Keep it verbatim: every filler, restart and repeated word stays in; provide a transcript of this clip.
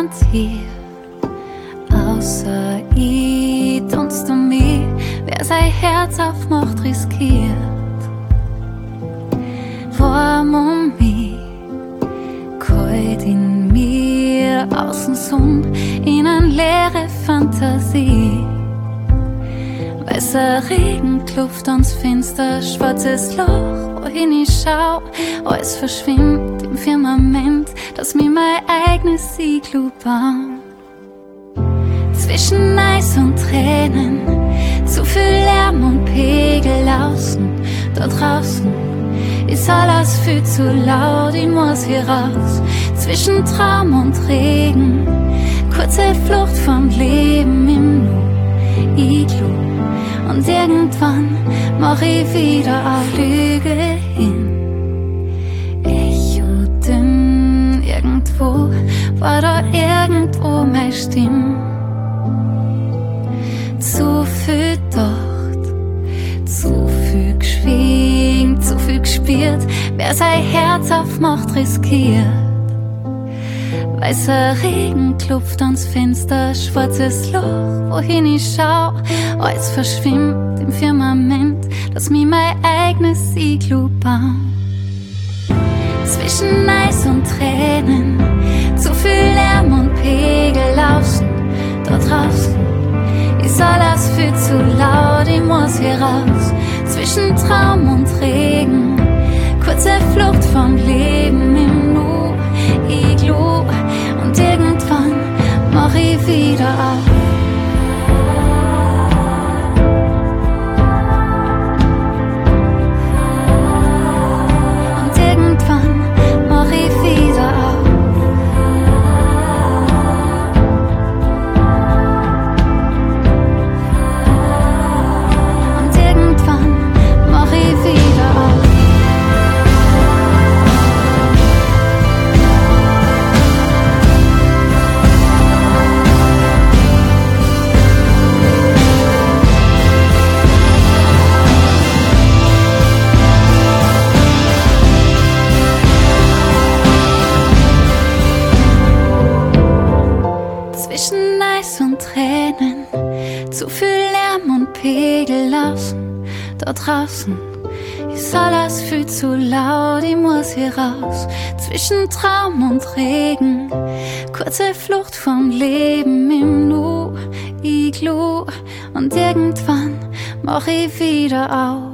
niemand hier, außer ich und du mich, wer sein Herz aufmacht, riskiert. Warm um mich, kalt in mir, außen Sonn, in eine leere Fantasie. Weißer Regen klopft ans Fenster, schwarzes Loch, wohin ich schau, alles verschwimmt im Firmament, das mir mein eigenes Iglu baut. Zwischen Eis und Tränen, zu viel Lärm und Pegel außen, da draußen ist alles viel zu laut, ich muss hier raus. Zwischen Traum und Regen, kurze Flucht vom Leben im Nu, Iglu. Und irgendwann mach ich wieder auf Flüge hin. Echo dünn, irgendwo war da irgendwo meine Stimme. Zu viel dort, zu viel geschwingt, zu viel gespielt. Wer sein Herz aufmacht, riskiert. Weißer Regen klopft ans Fenster, schwarzes Loch, wohin ich schau, alles verschwimmt im Firmament, das mir mein eigenes Iglu baut. Zwischen Eis und Tränen, zu viel Lärm und Pegel außen, da draußen ist alles viel zu laut, ich muss hier raus. Zwischen Traum und Regen, kurze Flucht vom Leben im Nu, Iglu. Und irgendwann mach ich wieder auf. Und irgendwann mach ich wieder auf. Und irgendwann mach ich wieder auf. Zwischen Eis und Tränen, zu viel Lärm und Pegel außen, da draußen ist alles viel zu laut, ich muss hier raus. Zwischen Traum und Regen, kurze Flucht vom Leben im Nu, Iglu. Und irgendwann mach ich wieder auf.